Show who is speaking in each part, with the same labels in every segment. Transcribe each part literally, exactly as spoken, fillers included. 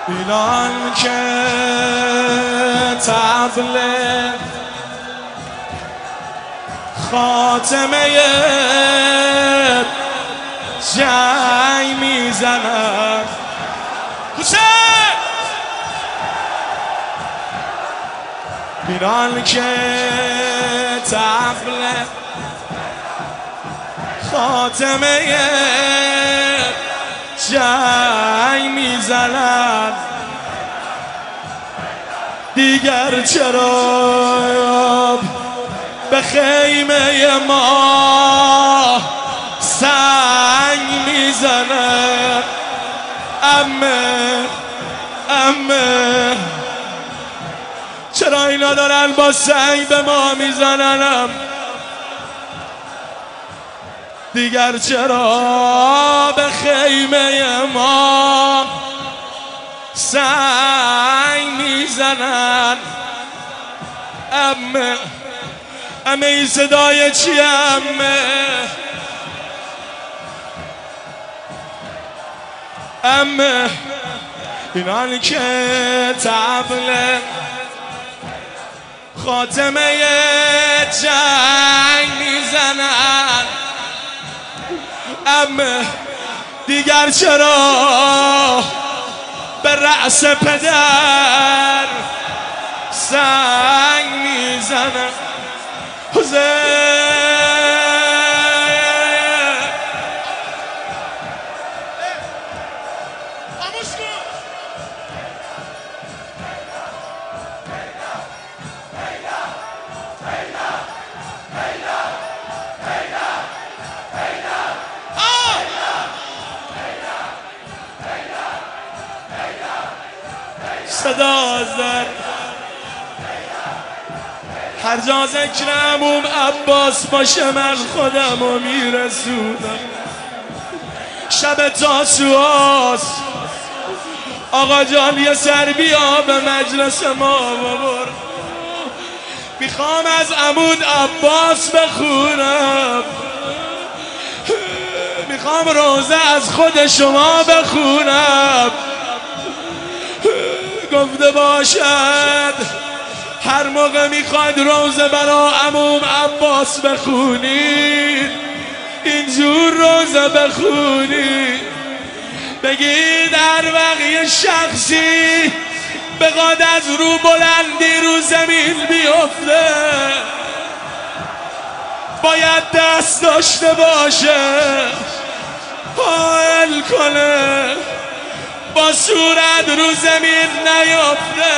Speaker 1: اینان که طبل خاتمه جنگ میزند حسین، اینان که طبل خاتمه جنگ میزند، دیگر چرا به خیمه ما سنگ میزند؟ امه امه چرا اینا دارن با سنگ به ما میزنن؟ دیگر چرا به خیمه ما سنگ میزنن؟ امه امه این صدای چیه؟ امه امه اینان که طبل خاتمه جنگ میزنن، امه دیگر چرا به رأس پدر سنگ میزنن؟ حسین صدا زد هر جا ذکر عموم عباس باشه من خودم رو میرسونم. شب تاسوعاست آقا جان یه سر بیا به مجلس ما ببر، میخوام از عمود عباس بخونم، میخوام روزه از خود شما بخونم. گفته باشد هر موقع میخواید روزه برا عموم عباس بخونید اینجور روزه بخونید، بگید هر وقت شخصی بخواد از رو بلندی رو زمین بیفته باید دست داشته باشه حائل کنه با صورت رو زمین نیفته.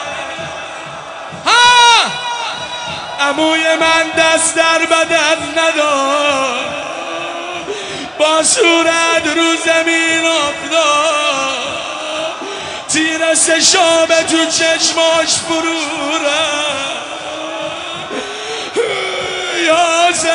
Speaker 1: ها عموی من دست در بدن ندار با صورت رو زمین افتاد، تیر سشابه تو چشماش فرو رفت. یازه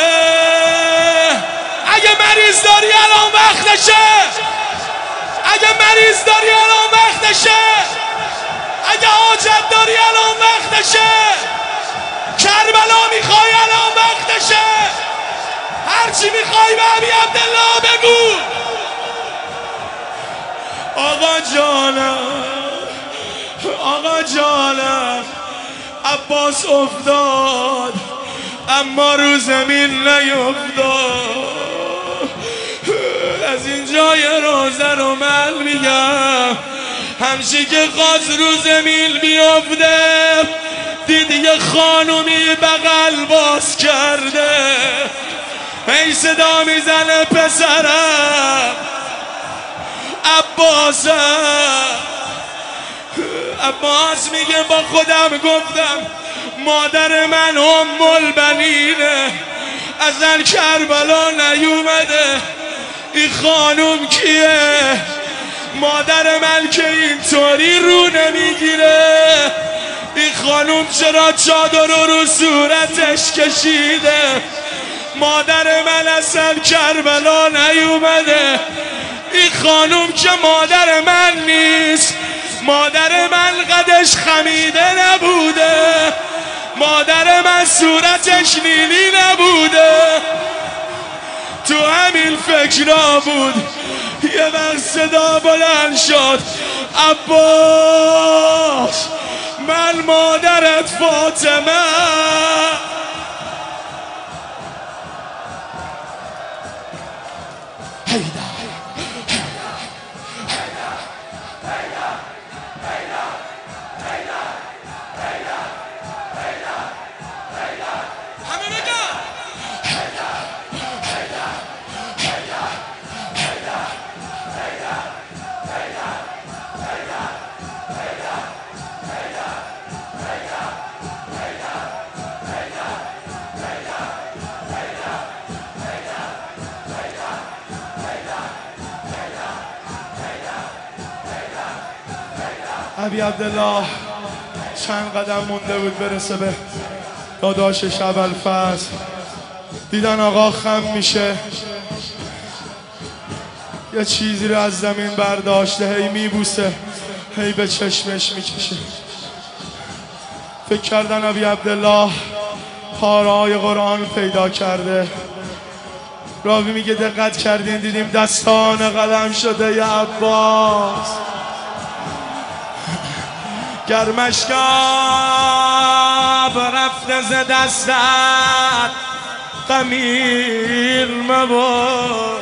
Speaker 1: اگه مریض داری الان وقتشه، اگه مریض داری الان وقتشه، اگه حاجت داری الان وقتشه، کربلا میخوای الان وقتشه، هرچی میخوای به ابی عبدالله بگو. آقا جانم آقا جانم عباس افتاد اما رو زمین نیفتاد. از این جای روزه رو من میگم همچی که خواست رو زمین بیفته دید یه خانومی بغل باز کرده، هی صدا میزنه پسرم عباسم. عباس میگه با خودم گفتم مادر من ام البنینه ازن کربلا نیومده، این خانوم کیه؟ مادر من که اینطوری رو نمیگیره، این خانوم چرا چادر رو رو صورتش کشیده؟ مادر من اصلا کربلا نیومده، این خانوم که مادر من نیست، مادر من قدش خمیده نبوده، مادر من صورتش نیلی نبوده. تو همین فکرها بود یه وقت صدا بلند شد عباس من مادرت فاطمه ابی عبدالله چند قدم مونده بود برسه به داداشش ابوالفضل. دیدن آقا خم میشه، یه چیزی رو از زمین برداشته، هی میبوسه، هی به چشمش میکشه. فکر کردن ابی عبدالله پاره‌های قرآن پیدا کرده. راوی میگه دقت کردین دیدیم دستان قلم شده یا عباس گرمشگاه رفته ز دستت قمیر مباد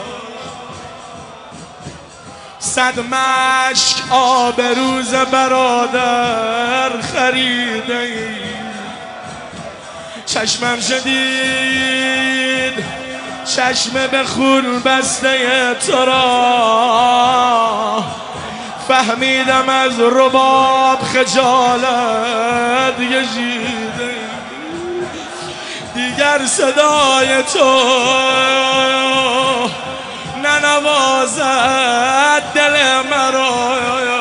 Speaker 1: صد مشک آب روز برادر خریده ای چشمم شدید چشم به خون بسته تو را فهمیدم از رباب خجالت کشیده دیگر صدای تو ننوازد دل مرا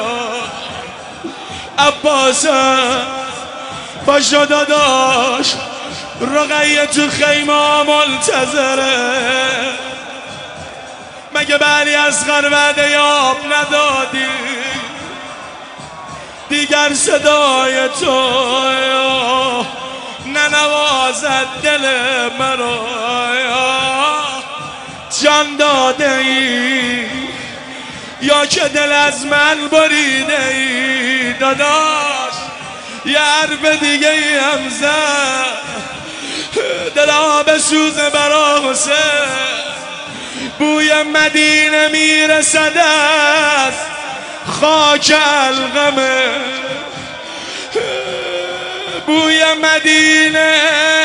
Speaker 1: عباس پاشو داداش رقیه تو خیمه منتظره مگه بلی از وعده یاب ندادی دیگر صدای تو ننوازد دل مرا جان داده ای یا که دل از من بریده ای داداش یه حرف دیگه ای هم زد دلا به سوز برا حسین بوی مدینه میرسد از خاک القمه بوی مدینه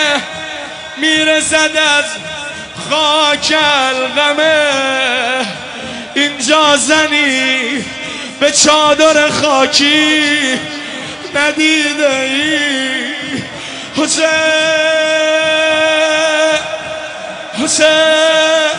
Speaker 1: میرسد از خاک القمه اینجا زنی به چادر خاکی ندیده ای حسین حسین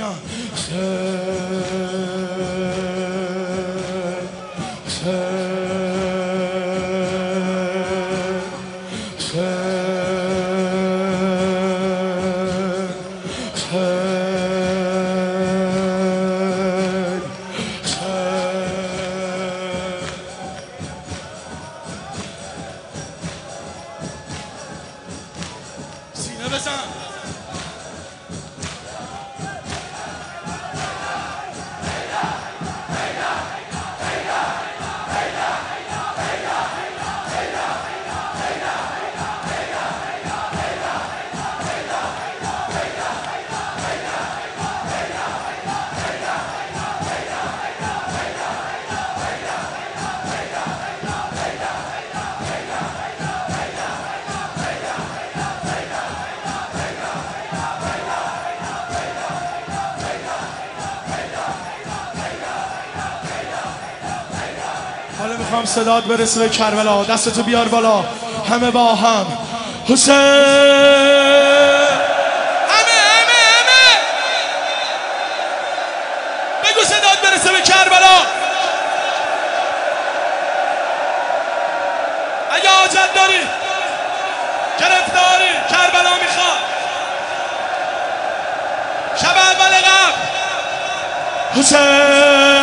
Speaker 1: همه بگم حالا میخوام صدات برسه به کربلا، دستتو بیار بالا همه با هم. حسین همه همه همه بگو صدات برسه به کربلا. اگه حاجت داری گرفتاری کربلا میخواد شب اول قبل. حسین